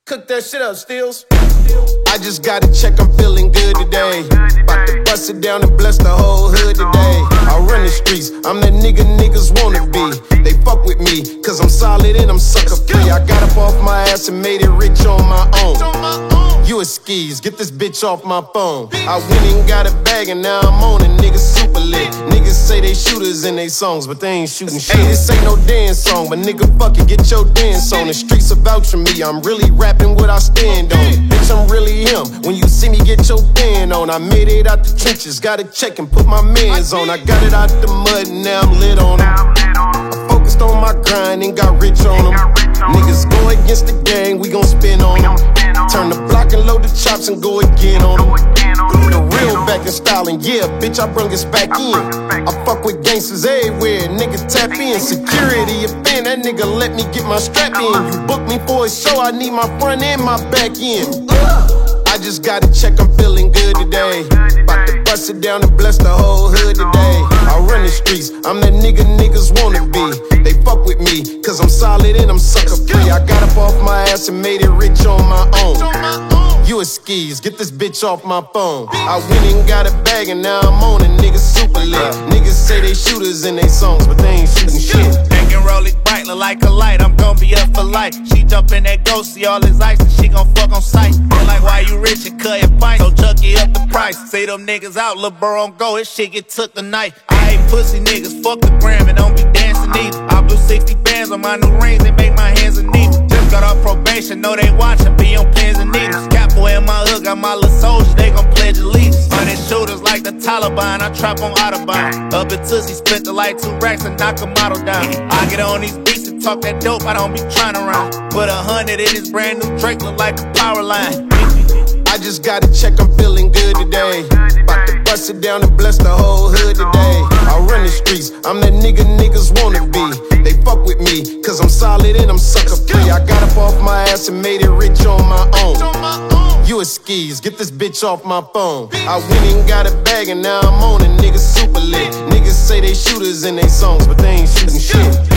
Cook that shit up, Steels. I just got to check, I'm feeling good today. About to bust it down and bless the whole hood today. I run the streets, I'm that nigga niggas wanna be. They fuck with me, cause I'm solid and I'm sucker free. I got up off my ass and made it rich on my own. You a skis, get this bitch off my phone. I went and got a bag and now I'm on it, niggas super lit. Niggas say they shooters in they songs, but they ain't shooting shit. Hey, this ain't no dance song, but nigga fuck it, get your dance on. The streets are vouch for me, I'm really rapping what I stand on. Bitch, I'm really him, when you see me get your band on. I made it out the trenches, gotta check and put my mans on. I got it out the mud and now I'm lit on them. I focused on my grind and got rich on them. Niggas go against the gang, we gon' spin on them. Turn the block and load the chops and go again on them. The real back in style and yeah, bitch, I brung us back in. I fuck with gangsters everywhere, nigga tap in. Security, a fan, that nigga let me get my strap in. You booked me for a show, I need my front and my back end. I just gotta check, I'm feeling good today. About to bust it down and bless the whole hood today. I run the streets, I'm that nigga niggas wanna be. They fuck with me, cause I'm solid and I'm sucker free. I got up off my ass and made it rich on my own. You a skis, get this bitch off my phone. I went and got a bag and now I'm on it, niggas super lit. Niggas say they shooters in they songs, but they ain't shooting shit. Making Rollie bright, look like a light, I'm gon' be up for life. She jump in that ghost, see all his ice, and she gon' fuck on sight. Feel like why you rich and cut your pint, so junkie up the price. Say them niggas out, lil' bro on go, his shit get took tonight. I hate pussy niggas, fuck the gram and don't be dancing either. I blew 60 bands on my new rings, they make my hands and knees. Just got off probation, know they watchin', be on pins and needles. Capo in my hood, got my little soldiers, they gon' pledge allegiance. Hundred shooters like the Taliban, I trap on Autobahn. Up in Tootsie, spent the like 2 racks and knock a model down. I get on these beats and talk that dope, I don't be tryna rhyme. Put 100 in this brand new Drake, look like a power line. I just gotta check, I'm feeling good today. About to bust it down and bless the whole hood today. I run the streets, I'm that nigga niggas wanna be. They fuck with me, cause I'm solid and I'm sucker free. I got up off my ass and made it rich on my own. You a skis, get this bitch off my phone. I went and got a bag and now I'm on it, niggas super lit. Niggas say they shooters in they songs, but they ain't shooting shit.